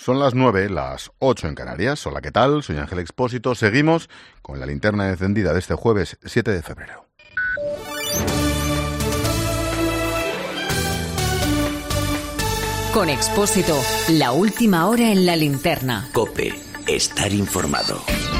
Son las 9, las 8 en Canarias. Hola, ¿qué tal? Soy Ángel Expósito. Seguimos con la linterna encendida de este jueves 7 de febrero. Con Expósito, la última hora en la linterna. COPE, estar informado.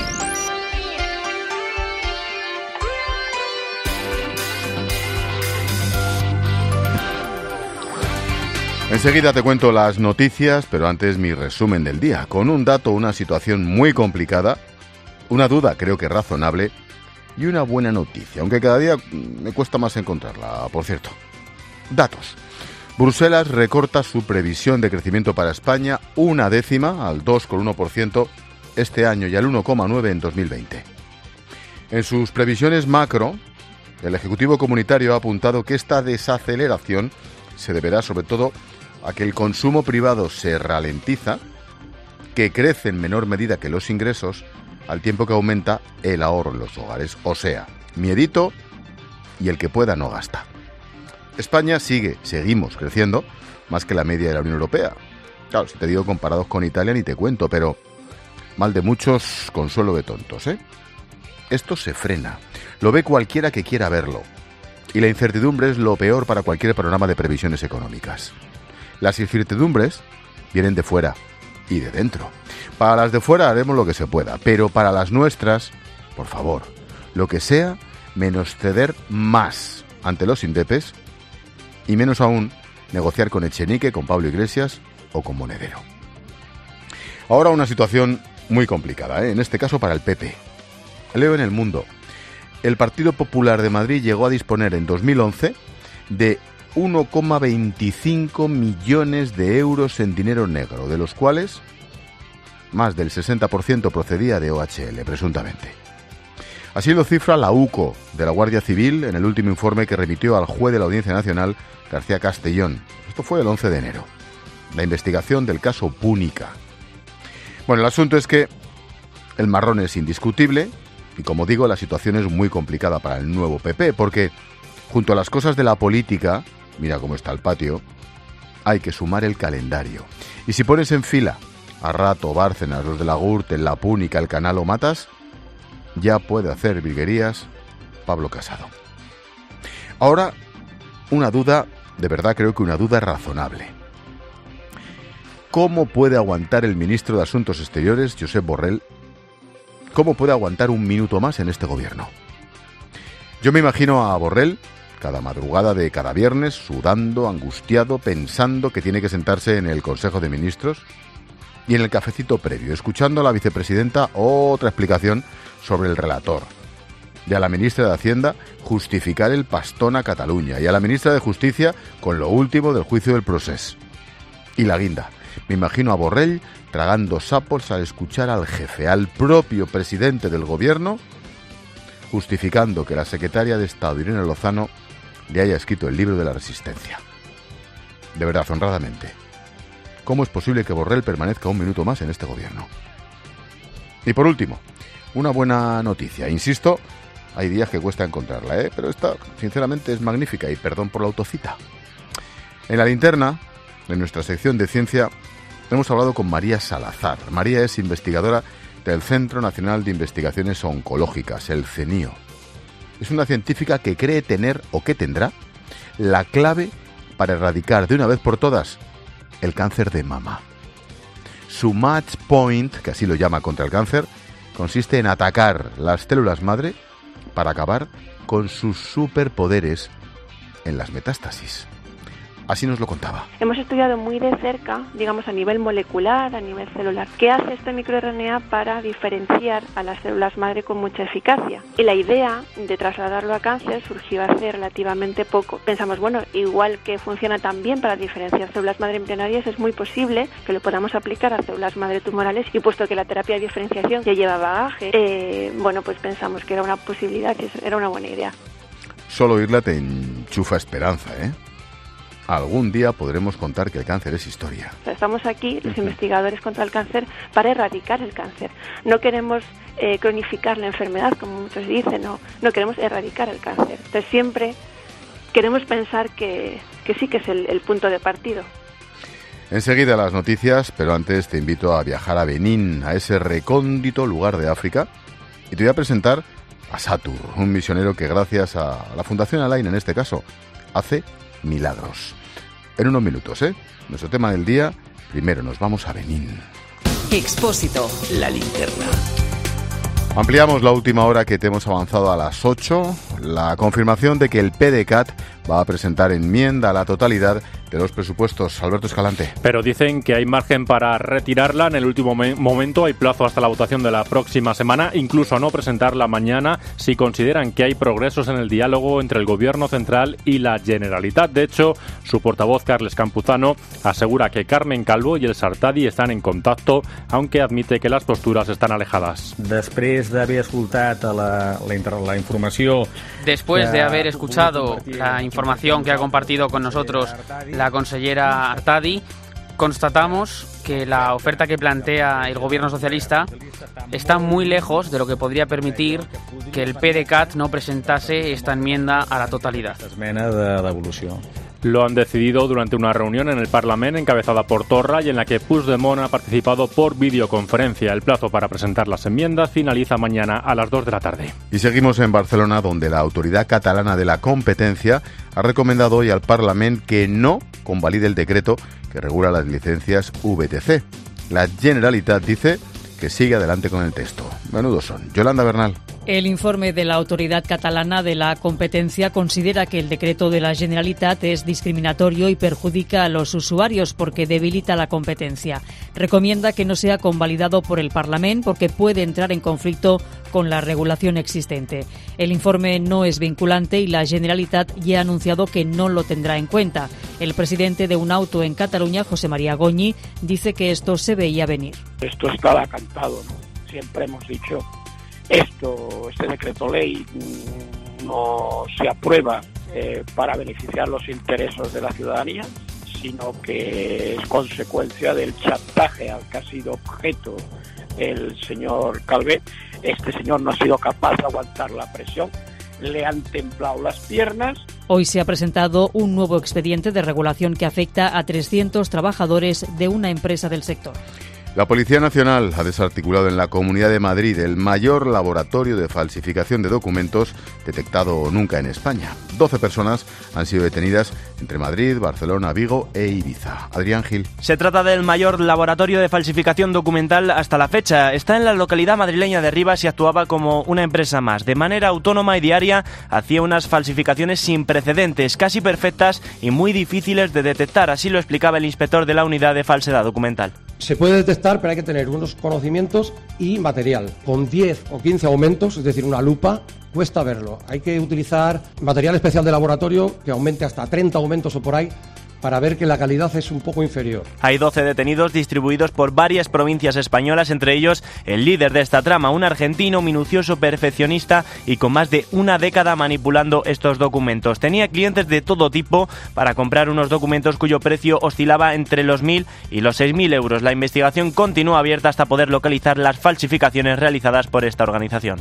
Enseguida te cuento las noticias, pero antes mi resumen del día, con un dato, una situación muy complicada, una duda creo que razonable y una buena noticia, aunque cada día me cuesta más encontrarla, por cierto. Datos. Bruselas recorta su previsión de crecimiento para España 0,1 al 2,1% este año y al 1,9% en 2020. En sus previsiones macro, el Ejecutivo Comunitario ha apuntado que esta desaceleración se deberá sobre todo a que el consumo privado se ralentiza, que crece en menor medida que los ingresos, al tiempo que aumenta el ahorro en los hogares. O sea, miedito y el que pueda no gasta. España seguimos creciendo más que la media de la Unión Europea. Claro, si te digo comparados con Italia ni te cuento, pero mal de muchos, consuelo de tontos, ¿eh? Esto se frena, lo ve cualquiera que quiera verlo. Y la incertidumbre es lo peor para cualquier programa de previsiones económicas. Las incertidumbres vienen de fuera y de dentro. Para las de fuera haremos lo que se pueda, pero para las nuestras, por favor, lo que sea, menos ceder más ante los indepes y menos aún negociar con Echenique, con Pablo Iglesias o con Monedero. Ahora una situación muy complicada, en este caso para el PP. Leo en El Mundo. El Partido Popular de Madrid llegó a disponer en 2011 de 1,25 millones de euros en dinero negro, de los cuales más del 60% procedía de OHL, presuntamente. Así lo cifra la UCO de la Guardia Civil en el último informe que remitió al juez de la Audiencia Nacional, García Castellón. Esto fue el 11 de enero. La investigación del caso Púnica. Bueno, el asunto es que el marrón es indiscutible y, como digo, la situación es muy complicada para el nuevo PP, porque junto a las cosas de la política, mira cómo está el patio, hay que sumar el calendario. Y si pones en fila a Rato, Bárcenas, los de la Gürtel, la Púnica, el Canal o Matas, ya puede hacer virguerías Pablo Casado. Ahora, una duda, de verdad creo que una duda razonable. ¿Cómo puede aguantar el ministro de Asuntos Exteriores, Josep Borrell? ¿Cómo puede aguantar un minuto más en este gobierno? Yo me imagino a Borrell cada madrugada de cada viernes, sudando, angustiado, pensando que tiene que sentarse en el Consejo de Ministros y en el cafecito previo, escuchando a la vicepresidenta otra explicación sobre el relator, y a la ministra de Hacienda justificar el pastón a Cataluña, y a la ministra de Justicia con lo último del juicio del Procés. Y la guinda. Me imagino a Borrell tragando sapos al escuchar al jefe, al propio presidente del gobierno, justificando que la secretaria de Estado, Irene Lozano, le haya escrito el libro de la resistencia. De verdad, honradamente, ¿cómo es posible que Borrell permanezca un minuto más en este gobierno? Y por último, una buena noticia. Insisto, hay días que cuesta encontrarla, pero esta, sinceramente, es magnífica y perdón por la autocita. En la linterna, en nuestra sección de ciencia, hemos hablado con María Salazar. María es investigadora del Centro Nacional de Investigaciones Oncológicas, el CENIO. Es una científica que cree tener, o que tendrá, la clave para erradicar de una vez por todas el cáncer de mama. Su match point, que así lo llama contra el cáncer, consiste en atacar las células madre para acabar con sus superpoderes en las metástasis. Así nos lo contaba. Hemos estudiado muy de cerca, digamos a nivel molecular, a nivel celular, qué hace este microRNA para diferenciar a las células madre con mucha eficacia. Y la idea de trasladarlo a cáncer surgió hace relativamente poco. Pensamos, bueno, igual que funciona tan bien para diferenciar células madre embrionarias, es muy posible que lo podamos aplicar a células madre tumorales, y puesto que la terapia de diferenciación ya lleva bagaje, bueno, pues pensamos que era una posibilidad, que era una buena idea. Solo oírla te enchufa esperanza, ¿eh? Algún día podremos contar que el cáncer es historia. Estamos aquí, los investigadores contra el cáncer, para erradicar el cáncer. No queremos cronificar la enfermedad, como muchos dicen, no queremos erradicar el cáncer. Entonces siempre queremos pensar que sí que es el punto de partido. Enseguida las noticias, pero antes te invito a viajar a Benín, a ese recóndito lugar de África, y te voy a presentar a Satur, un misionero que gracias a la Fundación Alain, en este caso, hace milagros. En unos minutos, nuestro tema del día, primero nos vamos a Benín. Expósito. La linterna. Ampliamos la última hora que te hemos avanzado a las 8, la confirmación de que el PDCAT va a presentar enmienda a la totalidad de los presupuestos. Alberto Escalante. Pero dicen que hay margen para retirarla en el último momento. Hay plazo hasta la votación de la próxima semana, incluso no presentarla mañana si consideran que hay progresos en el diálogo entre el Gobierno central y la Generalitat. De hecho, su portavoz, Carles Campuzano, asegura que Carmen Calvo y el Sartadi están en contacto, aunque admite que las posturas están alejadas. Después de haber escuchado la información... Después de haber escuchado la información que ha compartido con nosotros la consellera Artadi, constatamos que la oferta que plantea el gobierno socialista está muy lejos de lo que podría permitir que el PDCAT no presentase esta enmienda a la totalidad. Lo han decidido durante una reunión en el Parlament encabezada por Torra y en la que Puigdemont ha participado por videoconferencia. El plazo para presentar las enmiendas finaliza mañana a las 2 de la tarde. Y seguimos en Barcelona, donde la Autoridad Catalana de la Competencia ha recomendado hoy al Parlament que no convalide el decreto que regula las licencias VTC. La Generalitat dice que sigue adelante con el texto. Menudos son. Yolanda Bernal. El informe de la Autoridad Catalana de la Competencia considera que el decreto de la Generalitat es discriminatorio y perjudica a los usuarios porque debilita la competencia. Recomienda que no sea convalidado por el Parlament porque puede entrar en conflicto con la regulación existente. El informe no es vinculante y la Generalitat ya ha anunciado que no lo tendrá en cuenta. El presidente de UNAuto en Cataluña, José María Goñi, dice que esto se veía venir. Esto estaba cantado, ¿no? Siempre hemos dicho este decreto ley no se aprueba para beneficiar los intereses de la ciudadanía, sino que es consecuencia del chantaje al que ha sido objeto el señor Calvet. Este señor no ha sido capaz de aguantar la presión, le han temblado las piernas. Hoy se ha presentado un nuevo expediente de regulación que afecta a 300 trabajadores de una empresa del sector. La Policía Nacional ha desarticulado en la Comunidad de Madrid el mayor laboratorio de falsificación de documentos detectado nunca en España. 12 personas han sido detenidas entre Madrid, Barcelona, Vigo e Ibiza. Adrián Gil. Se trata del mayor laboratorio de falsificación documental hasta la fecha. Está en la localidad madrileña de Rivas y actuaba como una empresa más. De manera autónoma y diaria hacía unas falsificaciones sin precedentes, casi perfectas y muy difíciles de detectar. Así lo explicaba el inspector de la unidad de falsedad documental. Se puede detectar, pero hay que tener unos conocimientos y material. Con 10 o 15 aumentos, es decir, una lupa, cuesta verlo. Hay que utilizar material especial de laboratorio que aumente hasta 30 aumentos o por ahí, para ver que la calidad es un poco inferior. Hay 12 detenidos distribuidos por varias provincias españolas, entre ellos el líder de esta trama, un argentino minucioso, perfeccionista y con más de una década manipulando estos documentos. Tenía clientes de todo tipo para comprar unos documentos cuyo precio oscilaba entre los 1.000 y los 6.000 euros. La investigación continúa abierta hasta poder localizar las falsificaciones realizadas por esta organización.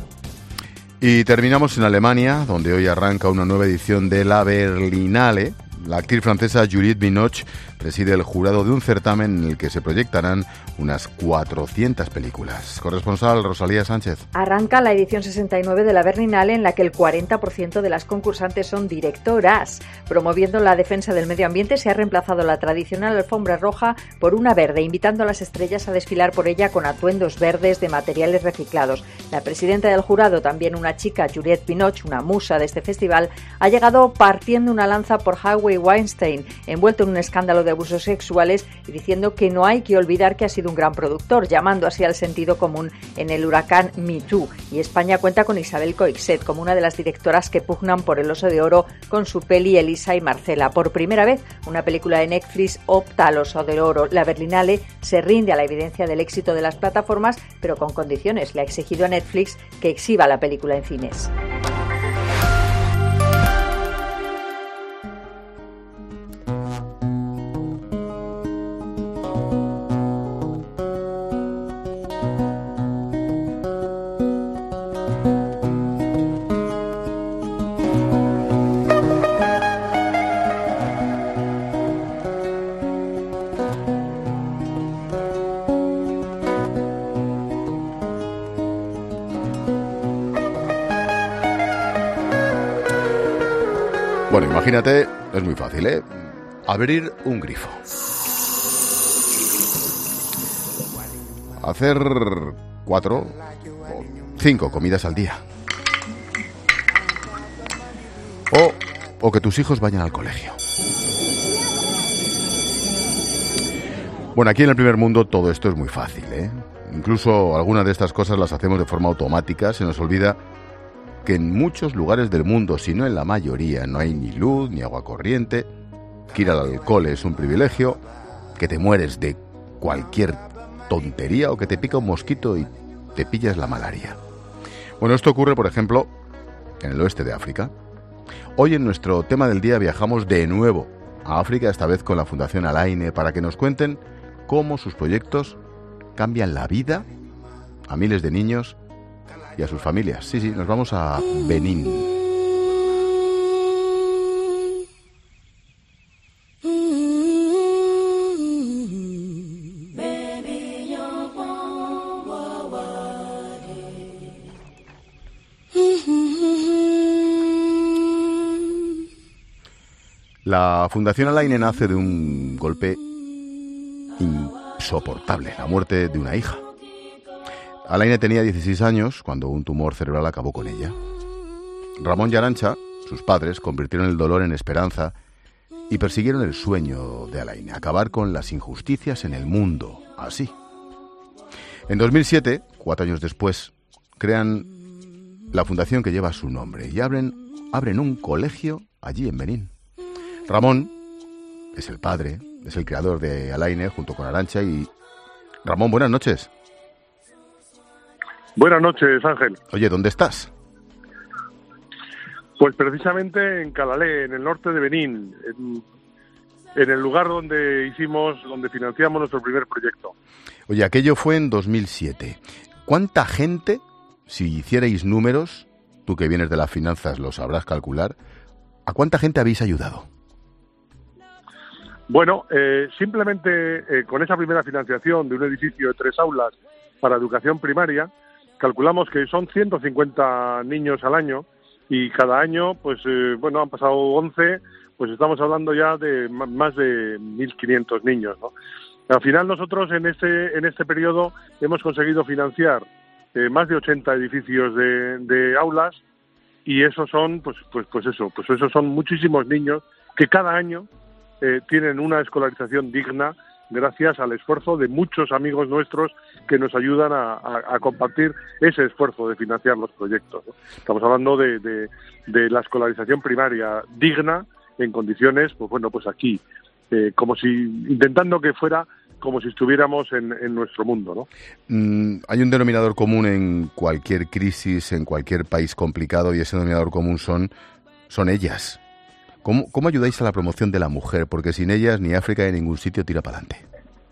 Y terminamos en Alemania, donde hoy arranca una nueva edición de la Berlinale. La actriz francesa Juliette Binoche preside el jurado de un certamen en el que se proyectarán unas 400 películas. Corresponsal Rosalía Sánchez. Arranca la edición 69 de la Berlinale, en la que el 40% de las concursantes son directoras. Promoviendo la defensa del medio ambiente, se ha reemplazado la tradicional alfombra roja por una verde, invitando a las estrellas a desfilar por ella con atuendos verdes de materiales reciclados. La presidenta del jurado, también una chica, Juliette Binoche, una musa de este festival, ha llegado partiendo una lanza por Harvey Weinstein, envuelto en un escándalo de abusos sexuales, y diciendo que no hay que olvidar que ha sido un gran productor, llamando así al sentido común en el huracán Me Too. Y España cuenta con Isabel Coixet como una de las directoras que pugnan por el Oso de Oro con su peli Elisa y Marcela. Por primera vez, una película de Netflix opta al Oso de Oro. La Berlinale se rinde a la evidencia del éxito de las plataformas, pero con condiciones. Le ha exigido a Netflix que exhiba la película en cines. Bueno, imagínate, es muy fácil, ¿eh? Abrir un grifo. Hacer 4 o 5 comidas al día. O que tus hijos vayan al colegio. Bueno, aquí en el primer mundo todo esto es muy fácil, ¿eh? Incluso algunas de estas cosas las hacemos de forma automática. Se nos olvida que en muchos lugares del mundo, si no en la mayoría, no hay ni luz ni agua corriente, que ir al cole es un privilegio, que te mueres de cualquier tontería o que te pica un mosquito y te pillas la malaria. Bueno, esto ocurre, por ejemplo, en el oeste de África. Hoy en nuestro tema del día viajamos de nuevo a África, esta vez con la Fundación Al-Aine, para que nos cuenten cómo sus proyectos cambian la vida a miles de niños y a sus familias. Sí, nos vamos a Benín. La Fundación Al-Aine nace de un golpe insoportable, la muerte de una hija. Al-Aine tenía 16 años cuando un tumor cerebral acabó con ella. Ramón y Arantxa, sus padres, convirtieron el dolor en esperanza y persiguieron el sueño de Al-Aine, acabar con las injusticias en el mundo, así. En 2007, 4 años después, crean la fundación que lleva su nombre y abren un colegio allí en Benín. Ramón es el padre, es el creador de Al-Aine junto con Arantxa y... Ramón, buenas noches. Buenas noches, Ángel. Oye, ¿dónde estás? Pues precisamente en Calalé, en el norte de Benín, en el lugar donde financiamos nuestro primer proyecto. Oye, aquello fue en 2007. ¿Cuánta gente, si hicierais números, tú que vienes de las finanzas lo sabrás calcular, ¿a cuánta gente habéis ayudado? Bueno, simplemente con esa primera financiación de un edificio de 3 aulas para educación primaria, calculamos que son 150 niños al año y cada año, pues han pasado 11, pues estamos hablando ya de más de 1.500 niños, ¿no? Al final nosotros en este periodo hemos conseguido financiar más de 80 edificios de aulas y esos son, esos son muchísimos niños que cada año tienen una escolarización digna gracias al esfuerzo de muchos amigos nuestros que nos ayudan a compartir ese esfuerzo de financiar los proyectos, ¿no? Estamos hablando de la escolarización primaria digna en condiciones, pues aquí, como si intentando que fuera como si estuviéramos en nuestro mundo, ¿no? Hay un denominador común en cualquier crisis, en cualquier país complicado, y ese denominador común son ellas. ¿Cómo ayudáis a la promoción de la mujer? Porque sin ellas ni África ni ningún sitio tira para adelante.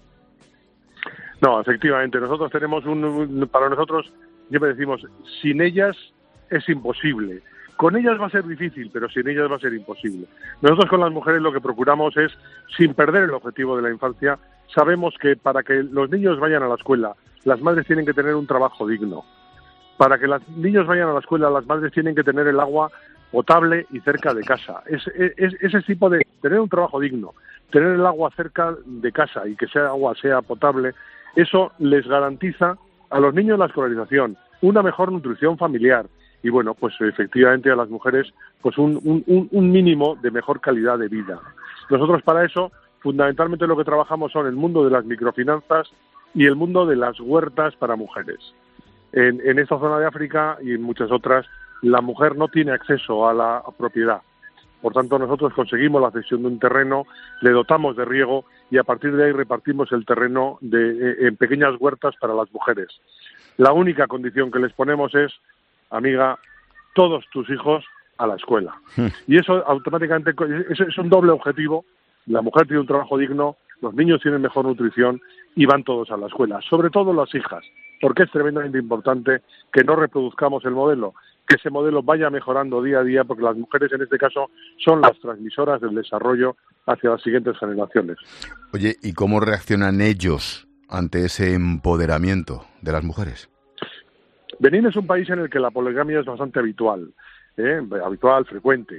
No, efectivamente, nosotros tenemos para nosotros, siempre decimos, sin ellas es imposible. Con ellas va a ser difícil, pero sin ellas va a ser imposible. Nosotros con las mujeres lo que procuramos es, sin perder el objetivo de la infancia, sabemos que para que los niños vayan a la escuela, las madres tienen que tener un trabajo digno. Para que los niños vayan a la escuela, las madres tienen que tener el agua potable y cerca de casa. Ese tipo de tener un trabajo digno, tener el agua cerca de casa y que esa agua sea potable, eso les garantiza a los niños la escolarización, una mejor nutrición familiar y bueno, pues efectivamente a las mujeres pues un mínimo de mejor calidad de vida. Nosotros para eso fundamentalmente lo que trabajamos son el mundo de las microfinanzas y el mundo de las huertas para mujeres. En esta zona de África y en muchas otras la mujer no tiene acceso a la propiedad. Por tanto, nosotros conseguimos la cesión de un terreno, le dotamos de riego y a partir de ahí repartimos el terreno en pequeñas huertas para las mujeres. La única condición que les ponemos es, amiga, todos tus hijos a la escuela. Y eso automáticamente es un doble objetivo. La mujer tiene un trabajo digno, los niños tienen mejor nutrición y van todos a la escuela. Sobre todo las hijas, porque es tremendamente importante que no reproduzcamos el modelo, que ese modelo vaya mejorando día a día, porque las mujeres en este caso son las transmisoras del desarrollo hacia las siguientes generaciones. Oye, ¿y cómo reaccionan ellos ante ese empoderamiento de las mujeres? Benín es un país en el que la poligamia es bastante habitual, frecuente.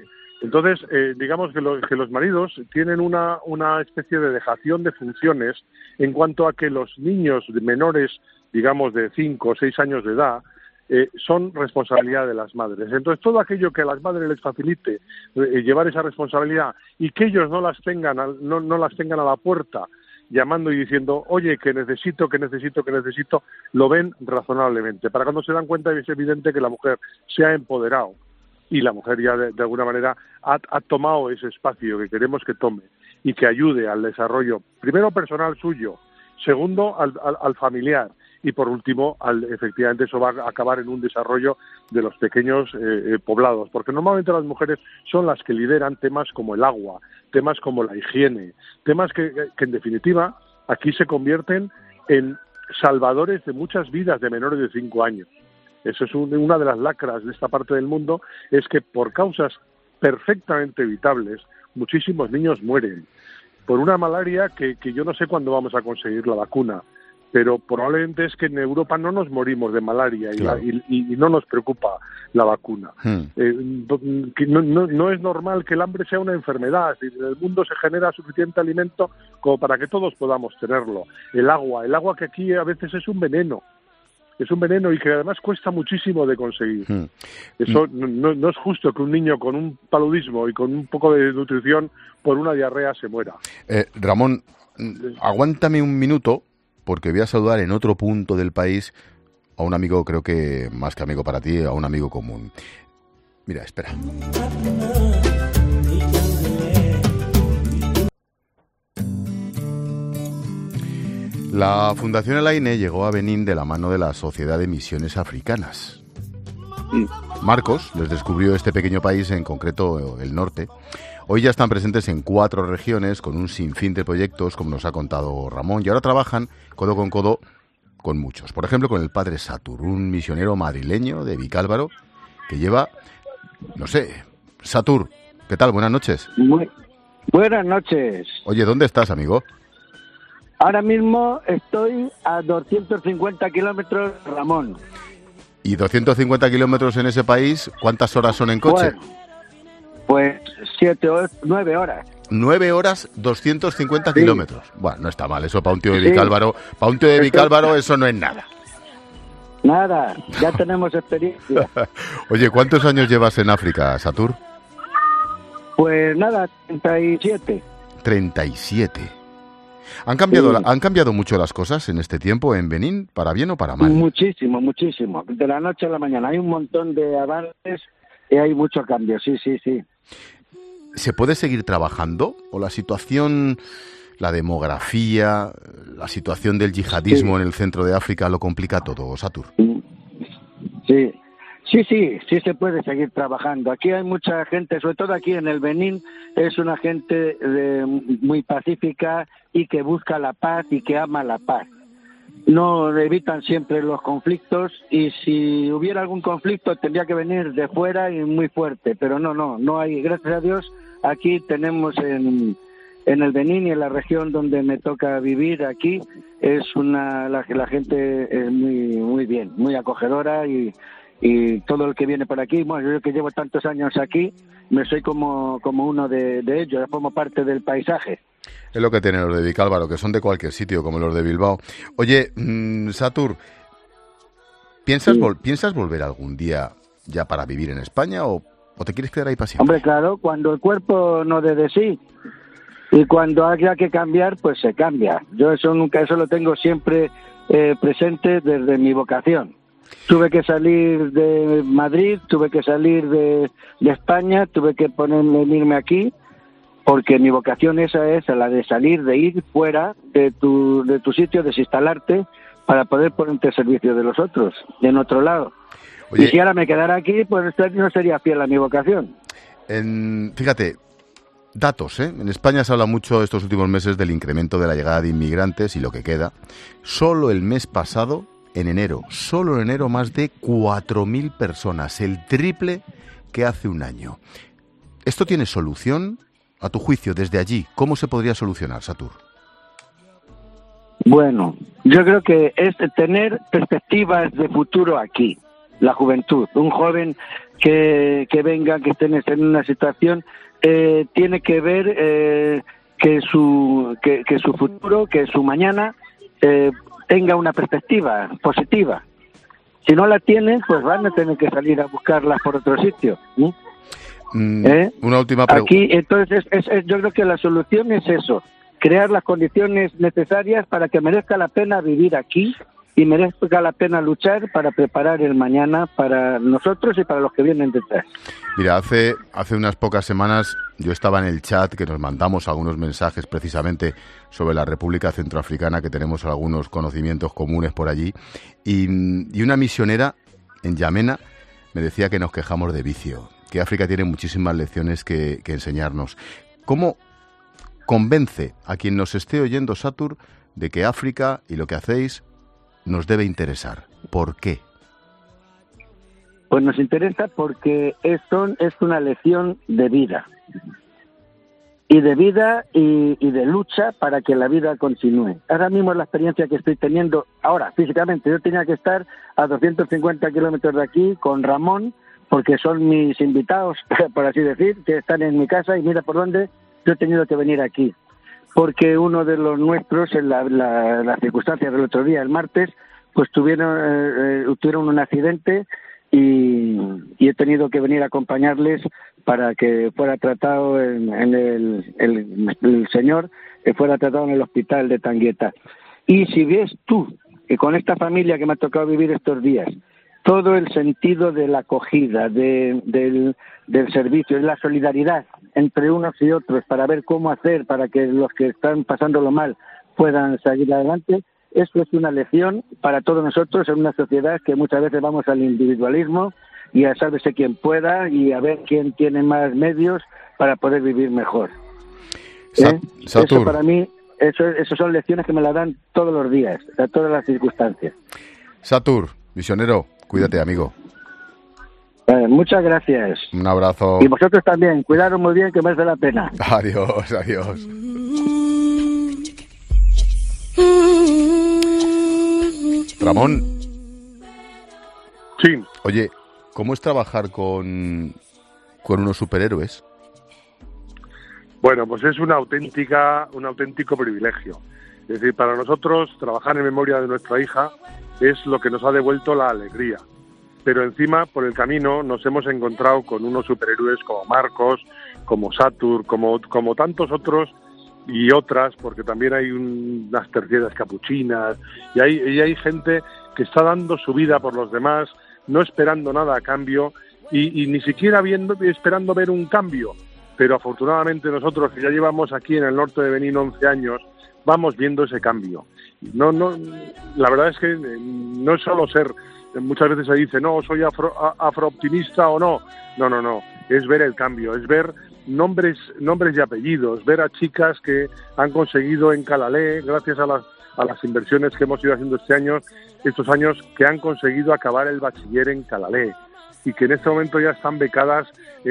Entonces, digamos que los maridos tienen una especie de dejación de funciones en cuanto a que los niños menores, digamos, de 5 o 6 años de edad, son responsabilidad de las madres. Entonces, todo aquello que a las madres les facilite llevar esa responsabilidad y que ellos no las tengan a la puerta llamando y diciendo, oye, que necesito, lo ven razonablemente. Para cuando se dan cuenta es evidente que la mujer se ha empoderado y la mujer ya de alguna manera ha tomado ese espacio que queremos que tome y que ayude al desarrollo, primero personal suyo, segundo al familiar y por último, efectivamente eso va a acabar en un desarrollo de los pequeños poblados, porque normalmente las mujeres son las que lideran temas como el agua, temas como la higiene, temas que en definitiva aquí se convierten en salvadores de muchas vidas de menores de 5 años. Eso es una de las lacras de esta parte del mundo, es que por causas perfectamente evitables, muchísimos niños mueren por una malaria que yo no sé cuándo vamos a conseguir la vacuna, pero probablemente es que en Europa no nos morimos de malaria y no nos preocupa la vacuna. Que no es normal que el hambre sea una enfermedad, en el mundo se genera suficiente alimento como para que todos podamos tenerlo. El agua que aquí a veces es un veneno y que además cuesta muchísimo de conseguir. Eso no es justo que un niño con un paludismo y con un poco de nutrición por una diarrea se muera. Ramón, aguántame un minuto porque voy a saludar en otro punto del país a un amigo, creo que más que amigo para ti, a un amigo común. Mira, espera. La Fundación El Aine llegó a Benín de la mano de la Sociedad de Misiones Africanas. Marcos les descubrió este pequeño país, en concreto el norte. Hoy ya están presentes en 4 regiones con un sinfín de proyectos, como nos ha contado Ramón, y ahora trabajan codo con codo con muchos. Por ejemplo, con el padre Satur, un misionero madrileño de Vicálvaro que lleva, no sé, Satur, ¿qué tal? Buenas noches. Muy buenas noches. Oye, ¿dónde estás, amigo? Ahora mismo estoy a 250 kilómetros, Ramón. ¿Y 250 kilómetros en ese país, cuántas horas son en coche? Pues 9 horas. 9 horas, 250 kilómetros. Bueno, no está mal, eso para un tío de Vicálvaro. Para un tío de Vicálvaro eso no es nada. Nada, ya tenemos experiencia. Oye, ¿cuántos años llevas en África, Satur? Pues nada, 37. 37. ¿Han cambiado mucho las cosas en este tiempo en Benín, para bien o para mal? Muchísimo. De la noche a la mañana. Hay un montón de avances y hay mucho cambio, sí. ¿Se puede seguir trabajando? ¿O la situación, la demografía, la situación del yihadismo en el centro de África lo complica todo, Satur? Sí se puede seguir trabajando. Aquí hay mucha gente, sobre todo aquí en el Benín, es una gente muy pacífica y que busca la paz y que ama la paz. No evitan siempre los conflictos y si hubiera algún conflicto tendría que venir de fuera y muy fuerte, pero no hay. Gracias a Dios aquí tenemos en el Benín y en la región donde me toca vivir aquí la gente es muy bien, muy acogedora y todo el que viene por aquí, bueno, yo que llevo tantos años aquí, me soy como uno de ellos, formo parte del paisaje. Es lo que tienen los de Vicálvaro, que son de cualquier sitio, como los de Bilbao. Oye, Satur, ¿piensas volver algún día ya para vivir en España o te quieres quedar ahí para siempre? Hombre, claro, cuando el cuerpo no dé de sí y cuando haya que cambiar, pues se cambia. Yo eso lo tengo siempre presente desde mi vocación. Tuve que salir de Madrid, tuve que salir de España, tuve que venirme aquí, porque mi vocación esa es la de salir, de ir fuera de tu sitio, desinstalarte, para poder ponerte al servicio de los otros, en otro lado. Oye, y si ahora me quedara aquí, pues no sería fiel a mi vocación. Fíjate, datos, En España se habla mucho estos últimos meses del incremento de la llegada de inmigrantes y lo que queda. Solo el mes pasado, en enero, más de 4.000 personas, el triple que hace un año. ¿Esto tiene solución? A tu juicio, desde allí, ¿cómo se podría solucionar, Satur? Bueno, yo creo que es tener perspectivas de futuro aquí. la juventud. Un joven que venga, que esté en una situación, tiene que ver que su futuro, que su mañana tenga una perspectiva positiva. Si no la tienen, pues van a tener que salir a buscarla por otro sitio. Una última pregunta. Aquí, entonces, yo creo que la solución es eso, crear las condiciones necesarias para que merezca la pena vivir aquí y merezca la pena luchar para preparar el mañana para nosotros y para los que vienen detrás. Mira, hace unas pocas semanas yo estaba en el chat que nos mandamos algunos mensajes precisamente sobre la República Centroafricana, que tenemos algunos conocimientos comunes por allí, y una misionera en Yamena me decía que nos quejamos de vicio, que África tiene muchísimas lecciones que enseñarnos. ¿Cómo convence a quien nos esté oyendo, Satur, de que África y lo que hacéis nos debe interesar? ¿Por qué? Pues nos interesa porque es una lección de vida. Y de vida y de lucha para que la vida continúe. Ahora mismo la experiencia que estoy teniendo, ahora físicamente, yo tenía que estar a 250 kilómetros de aquí con Ramón, porque son mis invitados, por así decir, que están en mi casa, y mira por dónde yo he tenido que venir aquí. Porque uno de los nuestros, en las circunstancias del otro día, el martes, pues tuvieron un accidente y he tenido que venir a acompañarles para que fuera tratado el señor, que fuera tratado en el hospital de Tangueta. Y si ves tú, que con esta familia que me ha tocado vivir estos días, todo el sentido de la acogida, del servicio, de la solidaridad entre unos y otros para ver cómo hacer para que los que están pasándolo mal puedan seguir adelante, eso es una lección para todos nosotros en una sociedad que muchas veces vamos al individualismo y a sálvese quien pueda y a ver quién tiene más medios para poder vivir mejor. Eso para mí, eso son lecciones que me las dan todos los días, a todas las circunstancias. Satur, misionero, cuídate, amigo. Muchas gracias. Un abrazo. Y vosotros también, cuidaros muy bien, que merece la pena. Adiós, adiós. Ramón. Sí. Oye, ¿cómo es trabajar con unos superhéroes? Bueno, pues es un auténtico privilegio. Es decir, para nosotros trabajar en memoria de nuestra hija es lo que nos ha devuelto la alegría. Pero encima, por el camino, nos hemos encontrado con unos superhéroes como Marcos, como Satur, como tantos otros y otras, porque también hay unas tercieras capuchinas y hay gente que está dando su vida por los demás, no esperando nada a cambio y ni siquiera esperando ver un cambio. Pero afortunadamente nosotros, que ya llevamos aquí en el norte de Benín 11 años, vamos viendo ese cambio. No, la verdad es que no es solo ser, muchas veces se dice, no, soy afrooptimista o no. No, es ver el cambio, es ver nombres y apellidos, ver a chicas que han conseguido en Calalé, gracias a las inversiones que hemos ido haciendo estos años, que han conseguido acabar el bachiller en Calalé y que en este momento ya están becadas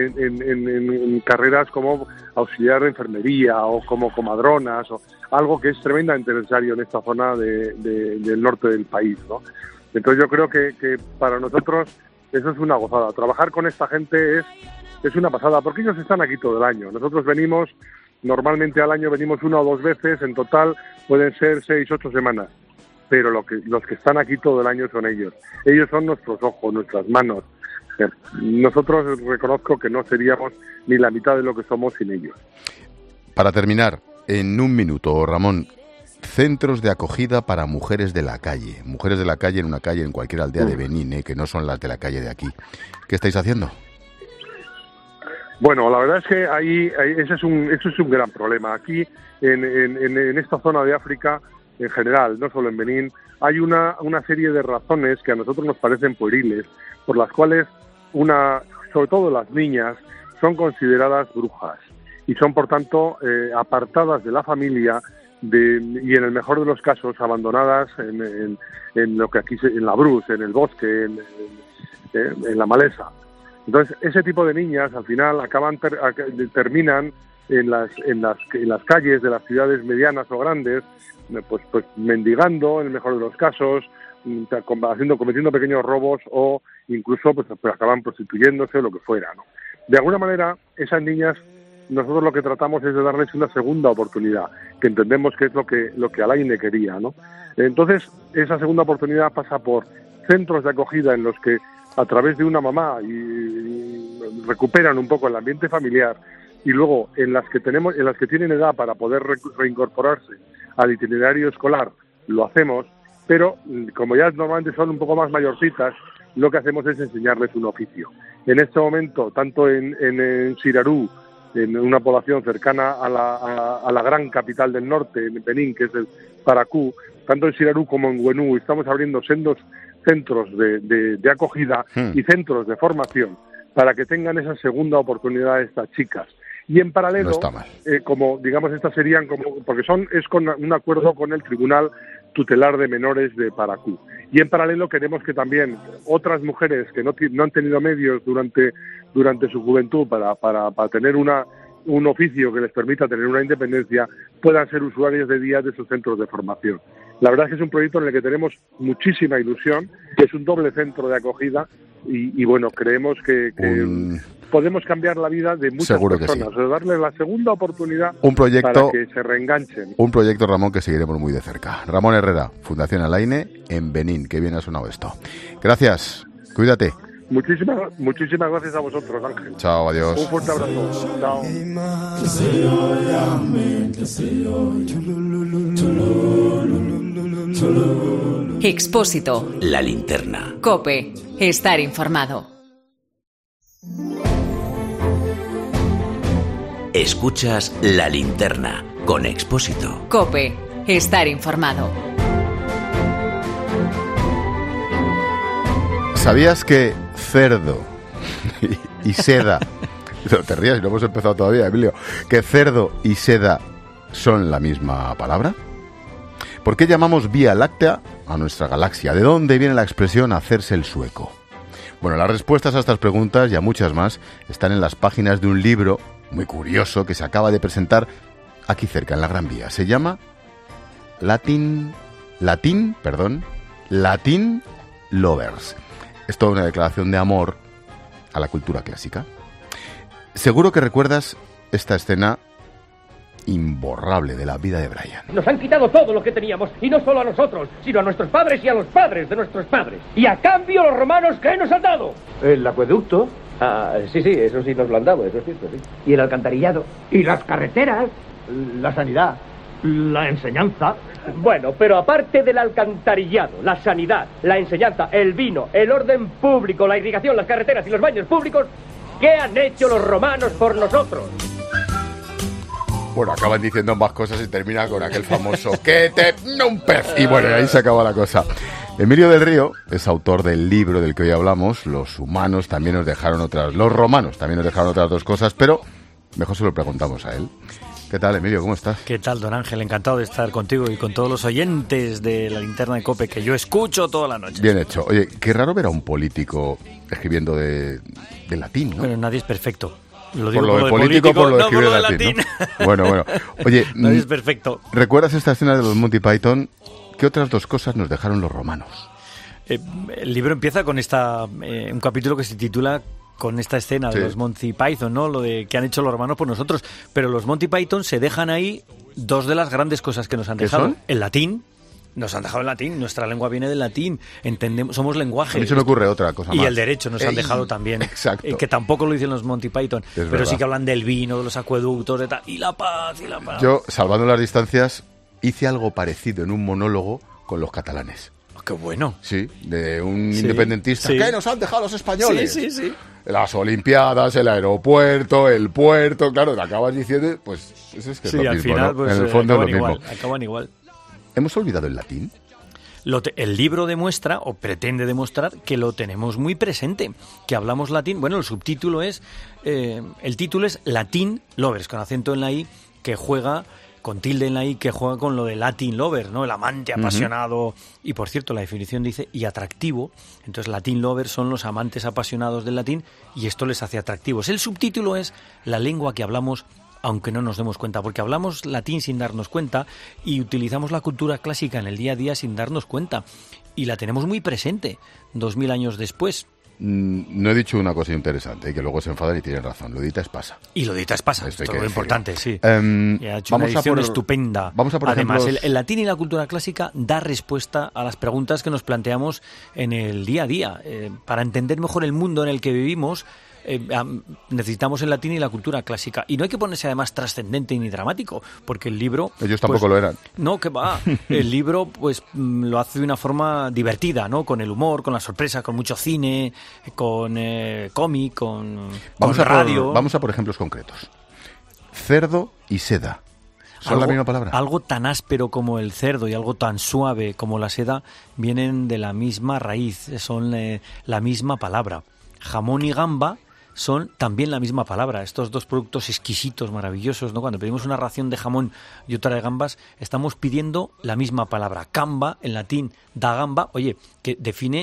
en carreras como auxiliar de enfermería o como comadronas, o algo que es tremendamente necesario en esta zona del norte del país, ¿no? Entonces yo creo que para nosotros eso es una gozada. Trabajar con esta gente es una pasada, porque ellos están aquí todo el año. Nosotros venimos, normalmente al año venimos 1 o 2 veces, en total pueden ser 6 o 8 semanas, pero los que están aquí todo el año son ellos. Ellos son nuestros ojos, nuestras manos. Nosotros reconozco que no seríamos ni la mitad de lo que somos sin ellos. Para terminar, en un minuto, Ramón, centros de acogida para mujeres de la calle en una calle en cualquier aldea de Benín, que no son las de la calle de aquí. ¿Qué estáis haciendo? Bueno, la verdad es que eso es un gran problema. Aquí, en esta zona de África, en general, no solo en Benín, hay una serie de razones que a nosotros nos parecen pueriles, por las cuales sobre todo las niñas, son consideradas brujas y son, por tanto, apartadas de la familia y, en el mejor de los casos, abandonadas en lo que aquí en la brus, en el bosque, en la maleza. Entonces, ese tipo de niñas, al final, terminan en las calles de las ciudades medianas o grandes, pues mendigando en el mejor de los casos, cometiendo pequeños robos o incluso pues acaban prostituyéndose o lo que fuera, ¿no? De alguna manera, esas niñas, nosotros lo que tratamos es de darles una segunda oportunidad, que entendemos que es lo que Alaine quería, ¿no? Entonces, esa segunda oportunidad pasa por centros de acogida en los que, a través de una mamá, recuperan un poco el ambiente familiar, y luego en las que tienen edad para poder reincorporarse al itinerario escolar, lo hacemos, pero como ya normalmente son un poco más mayorcitas, lo que hacemos es enseñarles un oficio. En este momento, tanto en Sirarú, en una población cercana a la gran capital del norte, en Benín, que es el Paracú, tanto en Sirarú como en Huenú, estamos abriendo sendos centros de acogida y centros de formación para que tengan esa segunda oportunidad estas chicas. Y en paralelo, como digamos, estas serían porque es con un acuerdo con el Tribunal Tutelar de Menores de Paracú. Y en paralelo queremos que también otras mujeres que no han tenido medios durante su juventud para tener un oficio que les permita tener una independencia, puedan ser usuarios de día de esos centros de formación. La verdad es que es un proyecto en el que tenemos muchísima ilusión, que es un doble centro de acogida y bueno, creemos que podemos cambiar la vida de muchas personas, o sea, darles la segunda oportunidad para que se reenganchen. Un proyecto, Ramón, que seguiremos muy de cerca. Ramón Herrera, Fundación Alaine, en Benín. Qué bien ha sonado esto. Gracias, cuídate. Muchísimas gracias a vosotros, Ángel. Chao, adiós. Un fuerte abrazo. Chao. Expósito. La linterna. COPE. Estar informado. Escuchas La Linterna con Expósito. COPE. Estar informado. ¿Sabías que cerdo y seda... No te rías, no hemos empezado todavía, Emilio. ¿Que cerdo y seda son la misma palabra? ¿Por qué llamamos Vía Láctea a nuestra galaxia? ¿De dónde viene la expresión hacerse el sueco? Bueno, las respuestas a estas preguntas y a muchas más están en las páginas de un libro muy curioso que se acaba de presentar aquí cerca, en la Gran Vía. Se llama Latin Lovers. Es toda una declaración de amor a la cultura clásica. Seguro que recuerdas esta escena imborrable de la vida de Brian. Nos han quitado todo lo que teníamos, y no solo a nosotros, sino a nuestros padres y a los padres de nuestros padres. Y a cambio los romanos, ¿qué nos han dado? El acueducto. Ah, sí, eso sí nos lo han dado, eso es cierto, sí. Y el alcantarillado. Y las carreteras. La sanidad. La enseñanza. Bueno, pero aparte del alcantarillado, la sanidad, la enseñanza, el vino, el orden público, la irrigación, las carreteras y los baños públicos, ¿qué han hecho los romanos por nosotros? Bueno, acaban diciendo ambas cosas y termina con aquel famoso "que te un pez". Y bueno, ahí se acaba la cosa. Emilio del Río es autor del libro del que hoy hablamos. Los romanos también nos dejaron otras dos cosas, pero mejor se lo preguntamos a él. ¿Qué tal, Emilio? ¿Cómo estás? ¿Qué tal, don Ángel? Encantado de estar contigo y con todos los oyentes de la Linterna de COPE, que yo escucho toda la noche. Bien hecho. Oye, qué raro ver a un político escribiendo de latín, ¿no? Bueno, nadie es perfecto. Lo digo por lo de político, por lo de escribir de latín, ¿no? Bueno. Oye, nadie es perfecto. ¿Recuerdas esta escena de los Monty Python? ¿Qué otras dos cosas nos dejaron los romanos? El libro empieza con un capítulo que se titula con esta escena de los Monty Python, ¿no? Lo de que han hecho los romanos por nosotros. Pero los Monty Python se dejan ahí dos de las grandes cosas que nos han dejado. ¿Son? El latín. Nos han dejado el latín, nuestra lengua viene del latín, entendemos, somos lenguaje. A mí se me ocurre otra cosa y más. Y el derecho nos han dejado también. Exacto. Que tampoco lo dicen los Monty Python, pero verdad. sí que hablan del vino, de los acueductos, de tal, y la paz. Yo, salvando las distancias, hice algo parecido en un monólogo con los catalanes. Oh, ¡qué bueno! Sí, de un independentista. ¿Qué nos han dejado los españoles? Sí. Las Olimpiadas, el aeropuerto, el puerto, claro, te acabas diciendo, pues eso es que es lo al mismo, final, ¿no? pues, en el fondo es lo igual, mismo. acaban igual. ¿Hemos olvidado el latín? El libro demuestra, o pretende demostrar, que lo tenemos muy presente, que hablamos latín. Bueno, el subtítulo es, el título es Latin Lovers, con acento en la I, que juega, con tilde en la I, que juega con lo de Latin Lover, ¿no? El amante apasionado. Y por cierto, la definición dice, y atractivo. Entonces, Latin Lovers son los amantes apasionados del latín, y esto les hace atractivos. El subtítulo es la lengua que hablamos aunque no nos demos cuenta, porque hablamos latín sin darnos cuenta y utilizamos la cultura clásica en el día a día sin darnos cuenta. Y la tenemos muy presente 2000 años después. No he dicho una cosa interesante, que luego se enfadan y tienen razón. Lo de Ita Espasa. Y lo de Ita Espasa, esto es lo importante, sí. Y ha hecho una edición estupenda. Vamos a por Además, ejemplos... el latín y la cultura clásica da respuesta a las preguntas que nos planteamos en el día a día. Para entender mejor el mundo en el que vivimos, necesitamos el latín y la cultura clásica. Y no hay que ponerse además trascendente ni dramático, porque el libro... Ellos tampoco lo eran. No, que va. El libro pues lo hace de una forma divertida, ¿no? Con el humor, con la sorpresa, con mucho cine, con cómic, con radio. Vamos a por ejemplos concretos. Cerdo y seda. ¿Son la misma palabra? Algo tan áspero como el cerdo y algo tan suave como la seda vienen de la misma raíz, son la misma palabra. Jamón y gamba son también la misma palabra. Estos dos productos exquisitos, maravillosos, ¿no? Cuando pedimos una ración de jamón y otra de gambas, estamos pidiendo la misma palabra. Gamba, en latín, da gamba, oye, que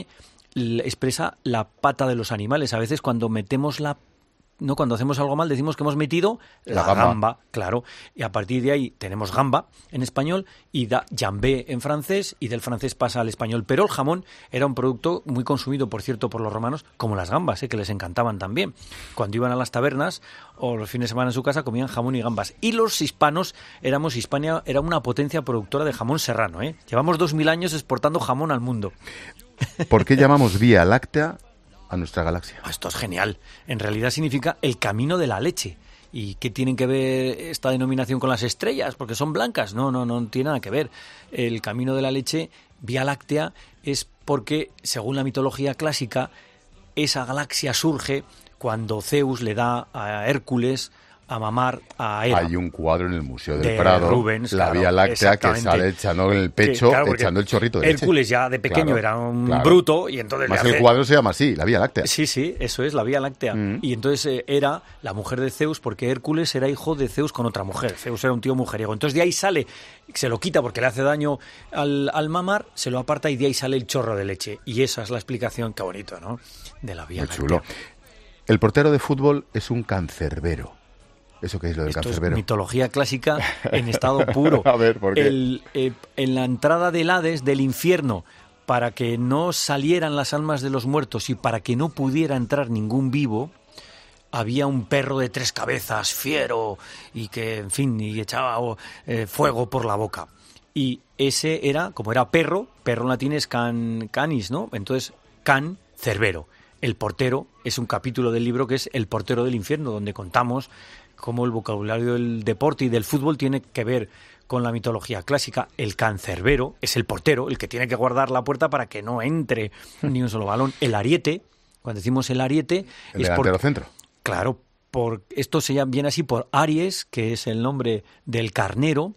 expresa la pata de los animales. A veces cuando metemos cuando hacemos algo mal decimos que hemos metido la gamba, claro, y a partir de ahí tenemos gamba en español y da jambé en francés, y del francés pasa al español. Pero el jamón era un producto muy consumido, por cierto, por los romanos, como las gambas, que les encantaban también. Cuando iban a las tabernas o los fines de semana en su casa comían jamón y gambas. Y los hispanos Hispania era una potencia productora de jamón serrano, Llevamos 2000 años exportando jamón al mundo. ¿Por qué llamamos Vía Láctea a nuestra galaxia? Esto es genial. En realidad significa el camino de la leche. ¿Y qué tiene que ver esta denominación con las estrellas? ¿Porque son blancas? No tiene nada que ver. El camino de la leche, Vía Láctea, es porque, según la mitología clásica, esa galaxia surge cuando Zeus le da a Hércules a mamar a Hera. Hay un cuadro en el Museo del Prado, Rubens, la Vía Láctea, que sale echando en el pecho, echando el chorrito de leche. Hércules ya de pequeño era un bruto, y entonces más el cuadro se llama así, la Vía Láctea. Sí, eso es, la Vía Láctea. Y entonces era la mujer de Zeus, porque Hércules era hijo de Zeus con otra mujer. Zeus era un tío mujeriego. Entonces de ahí sale, se lo quita porque le hace daño al mamar, se lo aparta y de ahí sale el chorro de leche. Y esa es la explicación, qué bonito, ¿no?, de la Vía Láctea. Chulo. El portero de fútbol es un cancerbero. ¿Eso qué es lo del cancerbero? Es mitología clásica en estado puro. A ver, ¿por qué? En la entrada del Hades, del infierno, para que no salieran las almas de los muertos y para que no pudiera entrar ningún vivo, había un perro de 3 cabezas, fiero, y que, en fin, y echaba fuego por la boca. Y ese era, como era perro en latín es canis, ¿no? Entonces, cerbero. El portero es un capítulo del libro que es El portero del infierno, donde contamos cómo el vocabulario del deporte y del fútbol tiene que ver con la mitología clásica. El cancerbero es el portero, el que tiene que guardar la puerta para que no entre ni un solo balón. El ariete, cuando decimos el ariete... El delantero centro. Claro, esto se llama bien así por Aries, que es el nombre del carnero,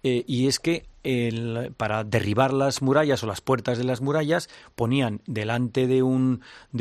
y es que para derribar las murallas o las puertas de las murallas ponían delante de un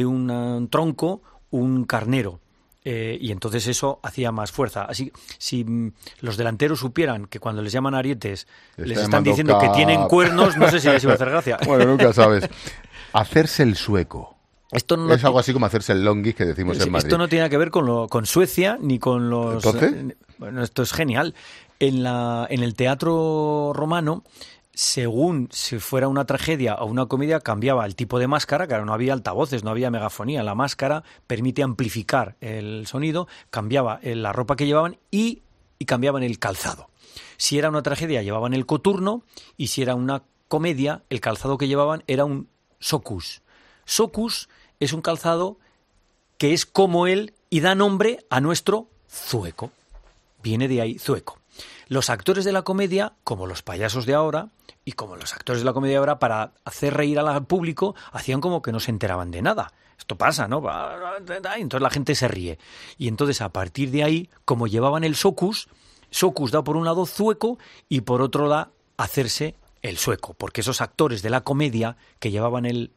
tronco un carnero. Y entonces eso hacía más fuerza. Así, si los delanteros supieran que cuando les llaman arietes les están diciendo que tienen cuernos, no sé si les iba a hacer gracia. Bueno, nunca sabes. Hacerse el sueco. Esto no es algo así como hacerse el longis que decimos en Madrid. Esto no tiene que ver con Suecia ni con los... ¿Entonces? Bueno, esto es genial. En el teatro romano, según si fuera una tragedia o una comedia, cambiaba el tipo de máscara. Claro, no había altavoces, no había megafonía. La máscara permite amplificar el sonido, cambiaba la ropa que llevaban y cambiaban el calzado. Si era una tragedia, llevaban el coturno, y si era una comedia, el calzado que llevaban era un socus. Socus es un calzado que es como él y da nombre a nuestro zueco. Viene de ahí, zueco. Los actores de la comedia, como los payasos de ahora, y como los actores de la comedia de ahora, para hacer reír al público, hacían como que no se enteraban de nada. Esto pasa, ¿no? Entonces la gente se ríe. Y entonces, a partir de ahí, como llevaban el socus da por un lado zueco y por otro da hacerse el sueco. Porque esos actores de la comedia que llevaban el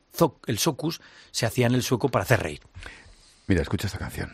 socus se hacían el sueco para hacer reír. Mira, escucha esta canción.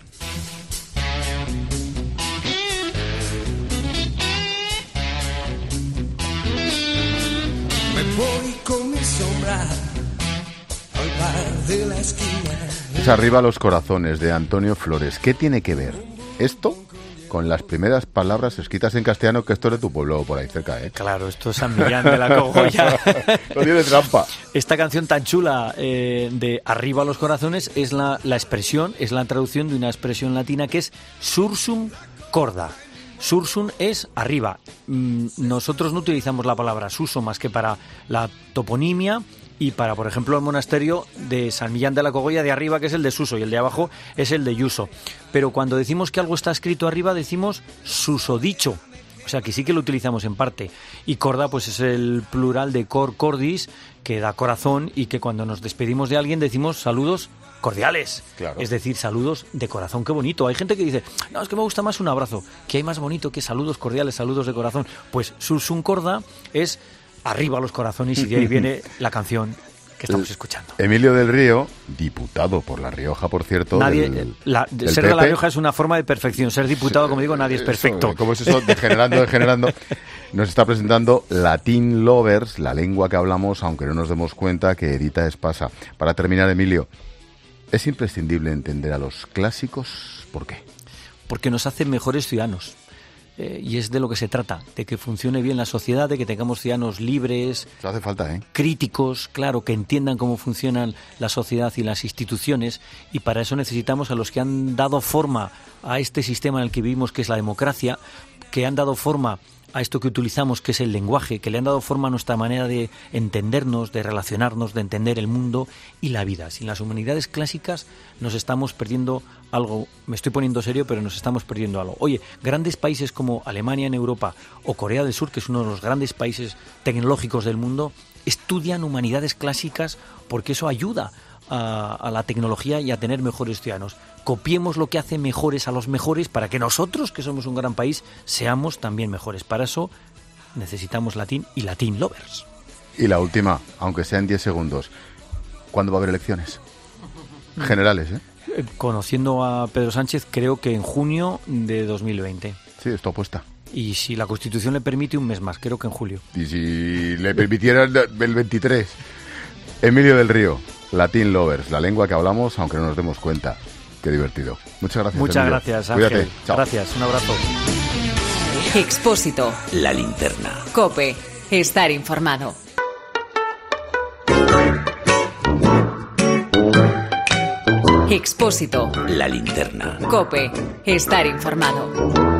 Me voy con mi sombra al bar de la esquina. Es Arriba los corazones, de Antonio Flores. ¿Qué tiene que ver esto con las primeras palabras escritas en castellano, que esto es de tu pueblo por ahí cerca, ¿eh? Claro, esto es San Millán de la Cogolla. No tiene trampa. Esta canción tan chula de Arriba los corazones es la expresión, es la traducción de una expresión latina que es sursum corda. Sursum es arriba. Nosotros no utilizamos la palabra suso más que para la toponimia y para, por ejemplo, el monasterio de San Millán de la Cogolla de arriba, que es el de Suso, y el de abajo es el de Yuso. Pero cuando decimos que algo está escrito arriba, decimos susodicho. O sea, que sí que lo utilizamos en parte. Y corda, pues es el plural de cor cordis, que da corazón, y que cuando nos despedimos de alguien decimos saludos cordiales. Claro. Es decir, saludos de corazón. Qué bonito. Hay gente que dice, no, es que me gusta más un abrazo. ¿Qué hay más bonito que saludos cordiales, saludos de corazón? Pues sursum corda es arriba los corazones, y de ahí viene la canción que estamos escuchando. Emilio del Río, diputado por La Rioja, por cierto. Nadie, del ser PP. de La Rioja es una forma de perfección. Ser diputado, como digo, nadie es perfecto. ¿Cómo es eso? Degenerando. Nos está presentando Latin Lovers, la lengua que hablamos, aunque no nos demos cuenta, que edita Espasa. Para terminar, Emilio, ¿es imprescindible entender a los clásicos? ¿Por qué? Porque nos hacen mejores ciudadanos. Y es de lo que se trata, de que funcione bien la sociedad, de que tengamos ciudadanos libres, eso hace falta, críticos, claro, que entiendan cómo funcionan la sociedad y las instituciones, y para eso necesitamos a los que han dado forma a este sistema en el que vivimos, que es la democracia, que han dado forma a esto que utilizamos, que es el lenguaje, que le han dado forma a nuestra manera de entendernos, de relacionarnos, de entender el mundo y la vida. Sin las humanidades clásicas nos estamos perdiendo algo. Me estoy poniendo serio, pero nos estamos perdiendo algo. Oye, grandes países como Alemania en Europa o Corea del Sur, que es uno de los grandes países tecnológicos del mundo, estudian humanidades clásicas porque eso ayuda a la tecnología y a tener mejores ciudadanos. Copiemos lo que hace mejores a los mejores para que nosotros, que somos un gran país, seamos también mejores. Para eso necesitamos latín y Latin Lovers. Y la última, aunque sea en 10 segundos, ¿cuándo va a haber elecciones? Generales, ¿eh? Conociendo a Pedro Sánchez, creo que en junio de 2020. Sí, esto apuesta. Y si la Constitución le permite, un mes más, creo que en julio. Y si le permitiera el 23. Emilio del Río, Latin Lovers, la lengua que hablamos, aunque no nos demos cuenta. Qué divertido. Muchas gracias, Muchas Emilio. gracias, Ángel. Cuídate. Chao. Gracias, un abrazo. Expósito. La linterna. COPE. Estar informado. Expósito. La linterna. COPE. Estar informado.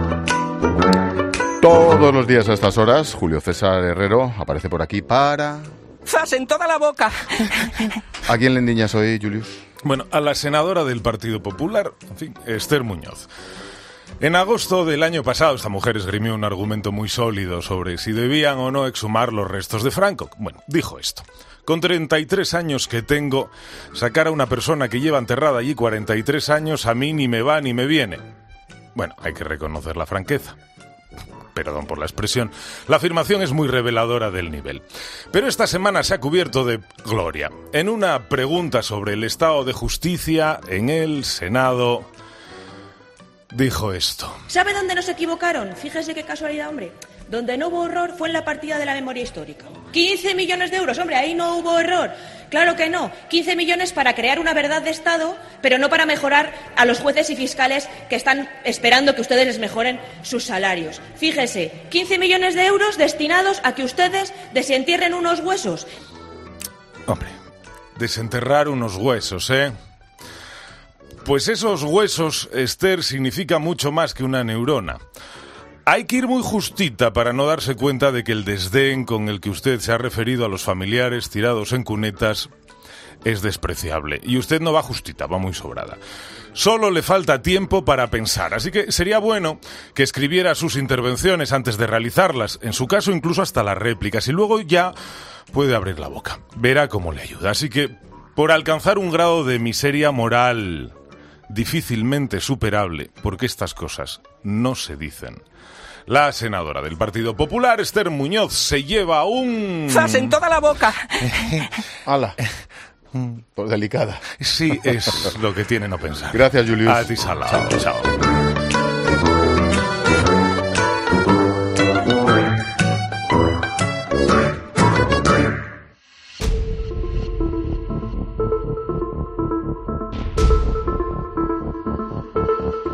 Todos los días a estas horas, Julio César Herrero aparece por aquí para... ¡Zas en toda la boca! ¿A quién le endiñas hoy, Julius? Bueno, a la senadora del Partido Popular, en fin, Esther Muñoz. En agosto del año pasado, esta mujer esgrimió un argumento muy sólido sobre si debían o no exhumar los restos de Franco. Bueno, dijo esto. Con 33 años que tengo, sacar a una persona que lleva enterrada allí 43 años a mí ni me va ni me viene. Bueno, hay que reconocer la franqueza. Perdón por la expresión, la afirmación es muy reveladora del nivel. Pero esta semana se ha cubierto de gloria. En una pregunta sobre el estado de justicia en el Senado, dijo esto. ¿Sabe dónde nos equivocaron? Fíjese qué casualidad, hombre. Donde no hubo error fue en la partida de la memoria histórica. 15 millones de euros, hombre, ahí no hubo error. Claro que no. 15 millones para crear una verdad de Estado, pero no para mejorar a los jueces y fiscales que están esperando que ustedes les mejoren sus salarios. Fíjese, 15 millones de euros destinados a que ustedes desentierren unos huesos. Hombre, desenterrar unos huesos, ¿eh? Pues esos huesos, Esther, significa mucho más que una neurona. Hay que ir muy justita para no darse cuenta de que el desdén con el que usted se ha referido a los familiares tirados en cunetas es despreciable. Y usted no va justita, va muy sobrada. Solo le falta tiempo para pensar, así que sería bueno que escribiera sus intervenciones antes de realizarlas, en su caso incluso hasta las réplicas, y luego ya puede abrir la boca. Verá cómo le ayuda. Así que, por alcanzar un grado de miseria moral difícilmente superable, porque estas cosas no se dicen, la senadora del Partido Popular, Esther Muñoz, se lleva un... ¡Zas en toda la boca! ¡Hala! Por delicada. Sí, es lo que tiene no pensar. Gracias, Julius. A ti, salado. Chao.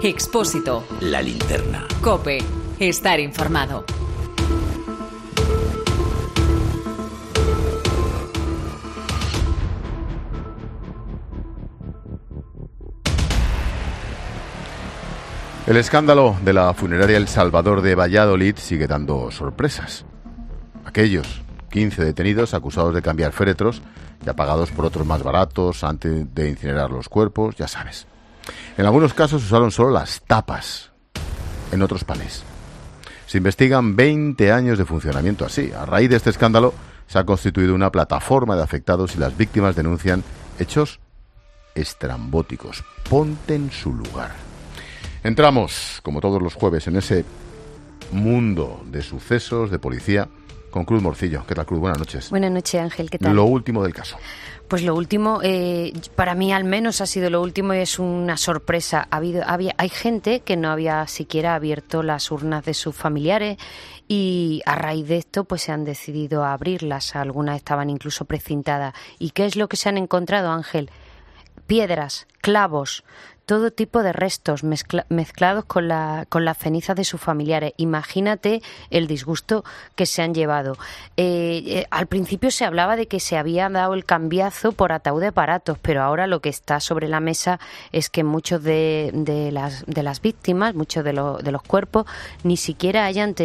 Expósito. La linterna. COPE. Estar informado. El escándalo de la funeraria El Salvador de Valladolid sigue dando sorpresas. Aquellos 15 detenidos acusados de cambiar féretros y apagados por otros más baratos antes de incinerar los cuerpos, ya sabes. En algunos casos usaron solo las tapas, en otros palés. Se investigan 20 años de funcionamiento así. A raíz de este escándalo se ha constituido una plataforma de afectados y las víctimas denuncian hechos estrambóticos. Ponte en su lugar. Entramos, como todos los jueves, en ese mundo de sucesos, de policía, con Cruz Morcillo. ¿Qué tal, Cruz? Buenas noches. Buenas noches, Ángel. ¿Qué tal? Lo último del caso. Pues lo último, para mí al menos ha sido lo último y es una sorpresa. Hay gente que no había siquiera abierto las urnas de sus familiares y a raíz de esto pues se han decidido a abrirlas. Algunas estaban incluso precintadas. ¿Y qué es lo que se han encontrado, Ángel? Piedras, clavos, todo tipo de restos mezclados con las cenizas de sus familiares. Imagínate el disgusto que se han llevado. Al principio se hablaba de que se había dado el cambiazo por ataúdes baratos, pero ahora lo que está sobre la mesa es que muchos de las víctimas, muchos de los cuerpos, ni siquiera hayan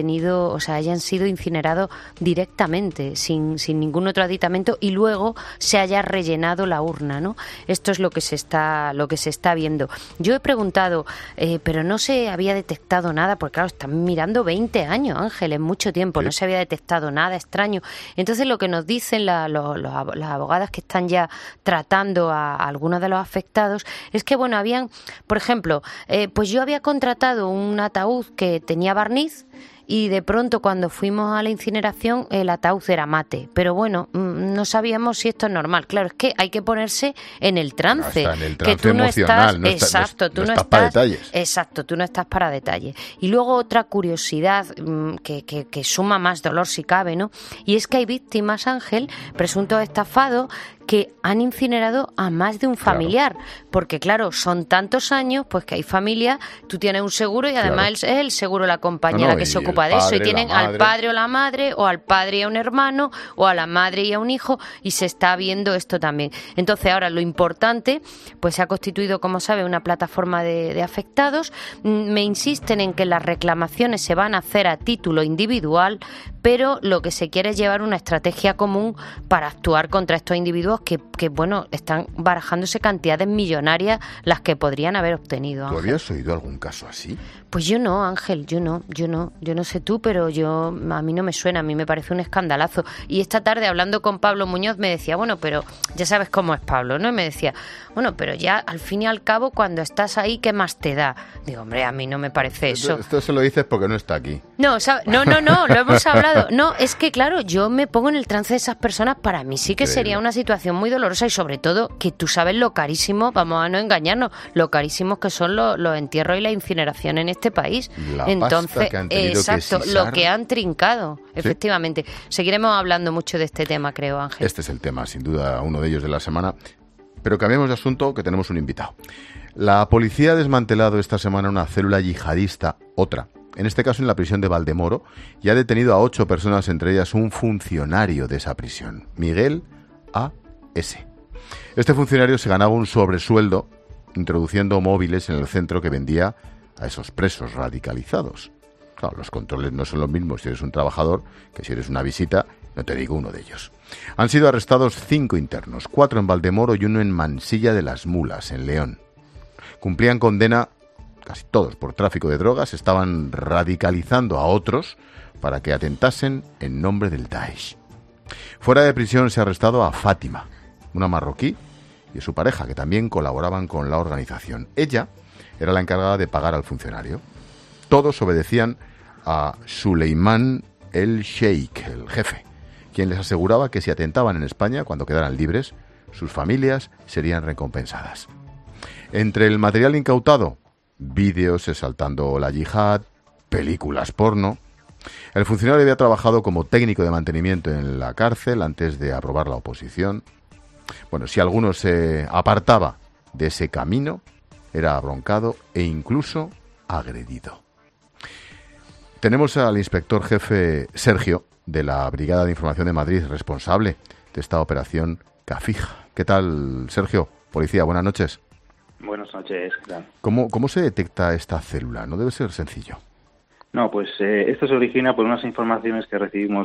sido incinerados directamente, sin ningún otro aditamento, y luego se haya rellenado la urna, ¿no? Esto es lo que se está viendo. Yo he preguntado, pero no se había detectado nada, porque claro, están mirando 20 años, Ángel, en mucho tiempo, sí. No se había detectado nada extraño. Entonces lo que nos dicen las abogadas que están ya tratando a algunos de los afectados es que, bueno, habían, por ejemplo, pues yo había contratado un ataúd que tenía barniz, y de pronto cuando fuimos a la incineración el ataúd era mate, pero bueno, no sabíamos si esto es normal. Claro, es que hay que ponerse en el trance, en el trance que tú no emocional, estás, tú no estás para detalles. Exacto, tú no estás para detalles. Y luego otra curiosidad que suma más dolor si cabe, ¿no? Y es que hay víctimas, Ángel, presuntos estafados, que han incinerado a más de un familiar, claro. Porque claro, son tantos años, pues que hay familias, tú tienes un seguro y además claro. es el seguro la compañera que se ocupa de eso, y tienen al padre o la madre, o al padre y a un hermano, o a la madre y a un hijo, y se está viendo esto también. Entonces ahora lo importante, pues se ha constituido, como sabe, una plataforma de afectados. Me insisten en que las reclamaciones se van a hacer a título individual, pero lo que se quiere es llevar una estrategia común para actuar contra estos individuos que bueno, están barajándose cantidades millonarias las que podrían haber obtenido. ¿Tú habías oído algún caso así? Pues yo no, Ángel, yo no sé tú, pero a mí no me suena, a mí me parece un escandalazo. Y esta tarde, hablando con Pablo Muñoz, me decía, bueno, pero ya sabes cómo es Pablo, ¿no? Y me decía, bueno, pero ya al fin y al cabo, cuando estás ahí, ¿qué más te da? Digo, hombre, a mí no me parece eso. Esto se lo dices porque no está aquí. No, lo hemos hablado. No, es que claro, yo me pongo en el trance de esas personas, para mí sí que sería una situación muy dolorosa, y sobre todo que tú sabes lo carísimo, vamos a no engañarnos, lo carísimos que son los entierros y la incineración en este país. Entonces, que han exacto, que lo que han trincado, ¿sí? Efectivamente. Seguiremos hablando mucho de este tema, creo, Ángel. Este es el tema, sin duda, uno de ellos de la semana. Pero cambiemos de asunto, que tenemos un invitado. La policía ha desmantelado esta semana una célula yihadista, otra, en este caso en la prisión de Valdemoro, y ha detenido a 8 personas, entre ellas un funcionario de esa prisión, Miguel A.S. Este funcionario se ganaba un sobresueldo introduciendo móviles en el centro que vendía a esos presos radicalizados. Claro, los controles no son los mismos si eres un trabajador que si eres una visita, no te digo uno de ellos. Han sido arrestados 5 internos, 4 en Valdemoro y 1 en Mansilla de las Mulas, en León. Cumplían condena casi todos por tráfico de drogas, estaban radicalizando a otros para que atentasen en nombre del Daesh. Fuera de prisión se ha arrestado a Fátima, una marroquí, y a su pareja, que también colaboraban con la organización. Ella era la encargada de pagar al funcionario. Todos obedecían a Suleimán el Sheikh, el jefe, quien les aseguraba que si atentaban en España, cuando quedaran libres, sus familias serían recompensadas. Entre el material incautado, vídeos exaltando la yihad, películas porno. El funcionario había trabajado como técnico de mantenimiento en la cárcel antes de aprobar la oposición. Bueno, si alguno se apartaba de ese camino, era abroncado e incluso agredido. Tenemos al inspector jefe Sergio, de la Brigada de Información de Madrid, responsable de esta operación Cafija. ¿Qué tal, Sergio? Policía, buenas noches. Buenas noches, ¿qué tal? ¿Cómo se detecta esta célula? No debe ser sencillo. No, pues esto se origina por unas informaciones que recibimos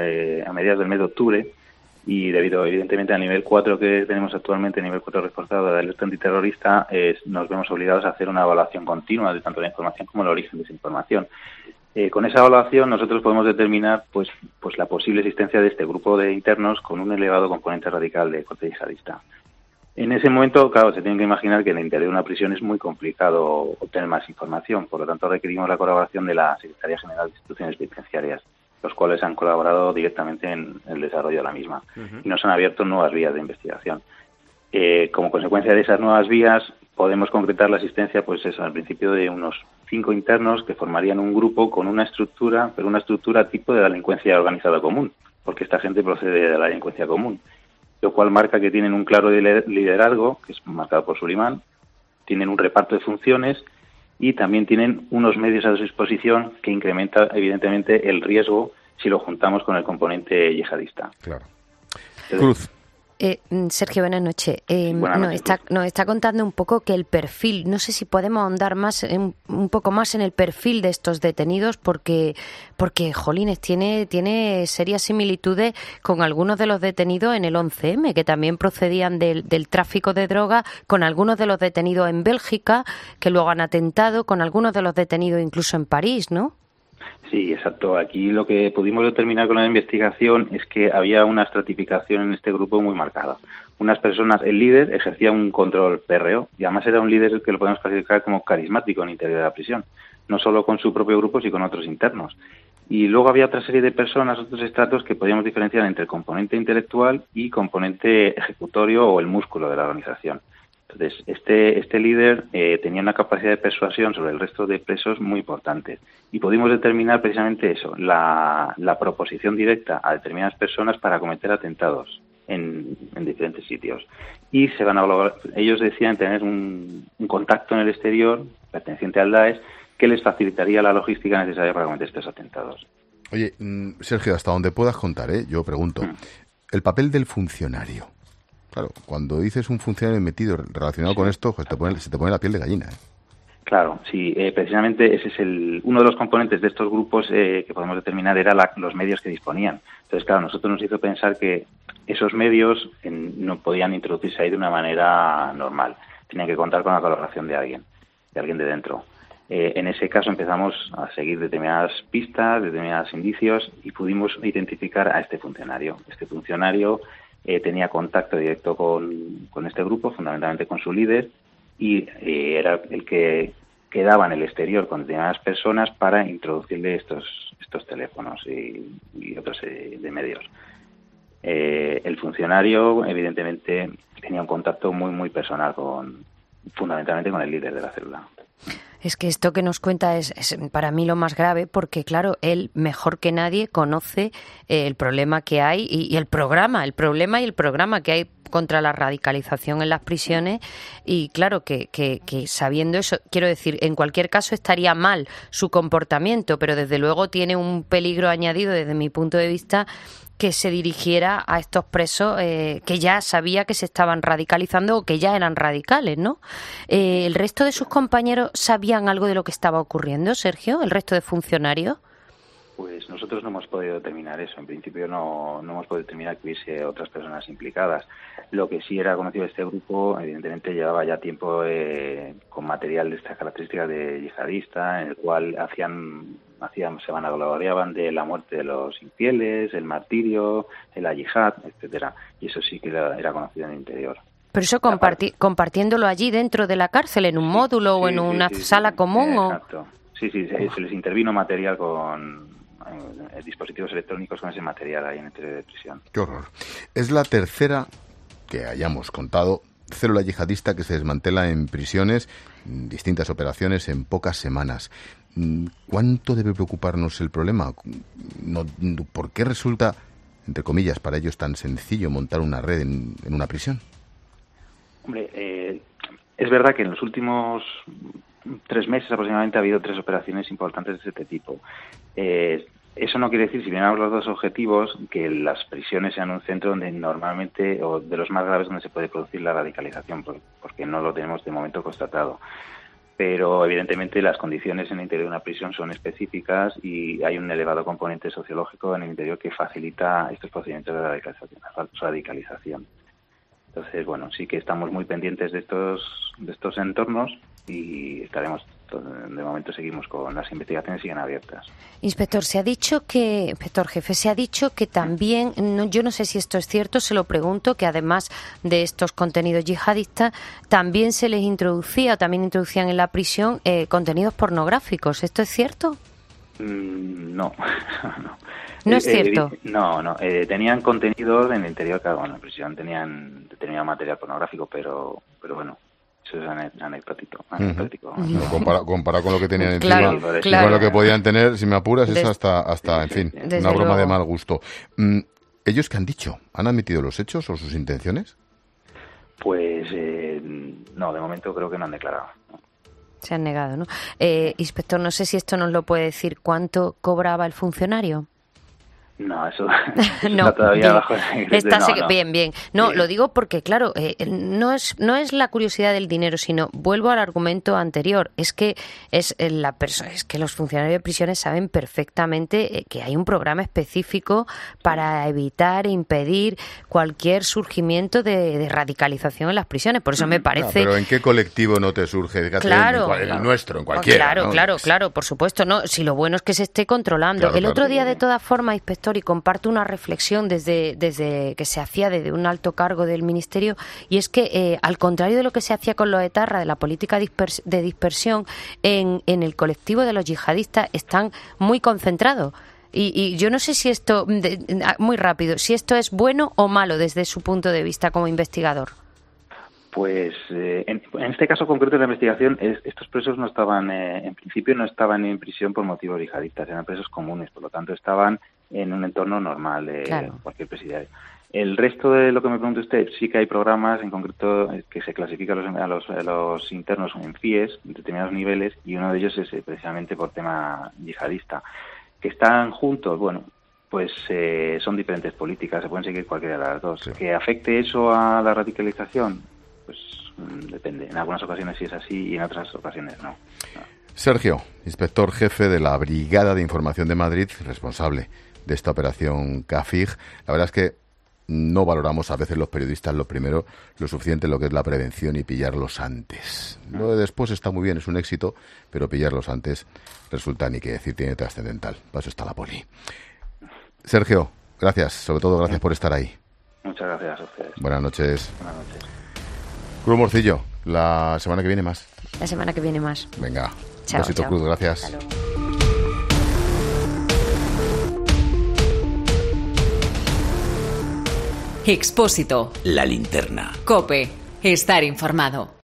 a mediados del mes de octubre, y debido evidentemente al nivel 4 que tenemos actualmente, nivel 4 reforzado de alerta antiterrorista, nos vemos obligados a hacer una evaluación continua de tanto la información como el origen de esa información. Con esa evaluación nosotros podemos determinar pues la posible existencia de este grupo de internos con un elevado componente radical de corte yihadista. En ese momento, claro, se tienen que imaginar que en el interior de una prisión es muy complicado obtener más información, por lo tanto requerimos la colaboración de la Secretaría General de Instituciones Penitenciarias, los cuales han colaborado directamente en el desarrollo de la misma y nos han abierto nuevas vías de investigación. Como consecuencia de esas nuevas vías, podemos concretar la existencia, pues eso, al principio de unos 5 internos que formarían un grupo con una estructura, pero una estructura tipo de delincuencia organizada común, porque esta gente procede de la delincuencia común, lo cual marca que tienen un claro liderazgo, que es marcado por Sulimán, tienen un reparto de funciones y también tienen unos medios a su disposición que incrementa evidentemente el riesgo si lo juntamos con el componente yihadista. Claro. Entonces, Cruz. Sergio, buenas noches. Buenas noches. Nos está contando un poco que el perfil, no sé si podemos ahondar un poco más en el perfil de estos detenidos, porque jolines, tiene serias similitudes con algunos de los detenidos en el 11M, que también procedían del tráfico de droga, con algunos de los detenidos en Bélgica, que luego han atentado, con algunos de los detenidos incluso en París, ¿no? Sí, exacto. Aquí lo que pudimos determinar con la investigación es que había una estratificación en este grupo muy marcada. Unas personas, el líder ejercía un control férreo y además era un líder que lo podemos clasificar como carismático en el interior de la prisión, no solo con su propio grupo, sino con otros internos. Y luego había otra serie de personas, otros estratos que podíamos diferenciar entre componente intelectual y componente ejecutorio o el músculo de la organización. Entonces, este líder tenía una capacidad de persuasión sobre el resto de presos muy importante y pudimos determinar precisamente eso, la proposición directa a determinadas personas para cometer atentados en diferentes sitios. Y ellos decían tener un contacto en el exterior perteneciente al Daesh que les facilitaría la logística necesaria para cometer estos atentados. Oye, Sergio, hasta donde puedas contar, yo pregunto, el papel del funcionario. Claro, cuando dices un funcionario metido relacionado con esto, pues se te pone la piel de gallina. Claro, sí, precisamente ese es uno de los componentes de estos grupos que podemos determinar era los medios que disponían. Entonces, claro, nosotros nos hizo pensar que esos medios no podían introducirse ahí de una manera normal. Tenían que contar con la colaboración de alguien de dentro. En ese caso empezamos a seguir determinadas pistas, determinados indicios y pudimos identificar a este funcionario. Este funcionario tenía contacto directo con este grupo, fundamentalmente con su líder, y era el que quedaba en el exterior con determinadas personas para introducirle estos teléfonos y otros de medios. El funcionario, evidentemente, tenía un contacto muy, muy personal fundamentalmente con el líder de la célula. Es que esto que nos cuenta es para mí lo más grave, porque claro, él mejor que nadie conoce el problema que hay y el problema y el programa que hay contra la radicalización en las prisiones, y claro que sabiendo eso, quiero decir, en cualquier caso estaría mal su comportamiento, pero desde luego tiene un peligro añadido desde mi punto de vista que se dirigiera a estos presos que ya sabía que se estaban radicalizando o que ya eran radicales, ¿no? ¿El resto de sus compañeros sabían algo de lo que estaba ocurriendo, Sergio? ¿El resto de funcionarios? Pues nosotros no hemos podido determinar eso. En principio no hemos podido determinar que hubiese otras personas implicadas. Lo que sí era conocido de este grupo, evidentemente llevaba ya tiempo con material de estas características de yihadista, en el cual se vanagloriaban de la muerte de los infieles, el martirio, la yihad, etcétera. Y eso sí que era conocido en el interior. Pero eso compartiéndolo allí dentro de la cárcel, en un módulo o en una sala común. Exacto. Sí, se les intervino material con dispositivos electrónicos con ese material ahí en el interior de prisión. Qué horror. Es la tercera que hayamos contado célula yihadista que se desmantela en prisiones, distintas operaciones en pocas semanas. ¿Cuánto debe preocuparnos el problema? ¿Por qué resulta, entre comillas, para ellos tan sencillo montar una red en una prisión? Hombre, Es verdad que en los últimos 3 meses aproximadamente ha habido 3 operaciones importantes de este tipo. Eso no quiere decir, si bien hablo de los dos objetivos, que las prisiones sean un centro donde normalmente, o de los más graves, donde se puede producir la radicalización, porque no lo tenemos de momento constatado. Pero evidentemente las condiciones en el interior de una prisión son específicas y hay un elevado componente sociológico en el interior que facilita estos procedimientos de radicalización. Entonces, bueno, sí que estamos muy pendientes de estos entornos y estaremos, de momento seguimos con las investigaciones, siguen abiertas. Inspector jefe, se ha dicho que también, yo no sé si esto es cierto, se lo pregunto, que además de estos contenidos yihadistas, también también introducían en la prisión contenidos pornográficos. ¿Esto es cierto? No. ¿No es cierto? No. Tenían contenidos en el interior, claro, en la prisión tenían determinado material pornográfico, pero bueno, eso es anecdótico. Comparado con lo que tenían encima, claro. Y con lo que podían tener, si me apuras, es hasta en fin, una broma de mal gusto. ¿Ellos qué han dicho? ¿Han admitido los hechos o sus intenciones? Pues no, de momento creo que no han declarado. Se han negado, ¿no? Inspector, no sé si esto nos lo puede decir. ¿Cuánto cobraba el funcionario? No, eso no, está todavía bajo el secreto. Bien. No, lo digo porque, claro, no es la curiosidad del dinero, sino, vuelvo al argumento anterior, es que es que los funcionarios de prisiones saben perfectamente que hay un programa específico para evitar e impedir cualquier surgimiento de radicalización en las prisiones. Por eso me parece... pero ¿en qué colectivo no te surge? Claro, el nuestro, en cualquiera. Claro, por supuesto. No, si lo bueno es que se esté controlando. El otro día, de todas formas, inspector, y comparto una reflexión desde que se hacía desde un alto cargo del Ministerio, y es que al contrario de lo que se hacía con los etarras, de la política de dispersión, en el colectivo de los yihadistas están muy concentrados. Y yo no sé si esto, muy rápido, si esto es bueno o malo desde su punto de vista como investigador. Pues en este caso concreto de la investigación, estos presos no estaban, en principio no estaban en prisión por motivos yihadistas, eran presos comunes, por lo tanto estaban en un entorno normal de cualquier presidiario. El resto de lo que me pregunta usted, sí que hay programas en concreto que se clasifican a los internos en FIES, en determinados niveles, y uno de ellos es precisamente por tema yihadista. Que están juntos, bueno, pues son diferentes políticas, se pueden seguir cualquiera de las dos. Sí. ¿Que afecte eso a la radicalización? Pues depende. En algunas ocasiones sí es así y en otras ocasiones no. Sergio, inspector jefe de la Brigada de Información de Madrid, responsable de esta operación Kafir. La verdad es que no valoramos a veces los periodistas lo suficiente lo que es la prevención y pillarlos antes. Lo de después está muy bien, es un éxito, pero pillarlos antes resulta, ni que decir, tiene trascendental. Para eso está la poli. Sergio, gracias, sobre todo gracias por estar ahí. Muchas gracias a ustedes. Buenas noches. Buenas noches. Cruz Morcillo, la semana que viene más. La semana que viene más. Venga, chao, besito, chao. Cruz, gracias. Expósito. La linterna. COPE. Estar informado.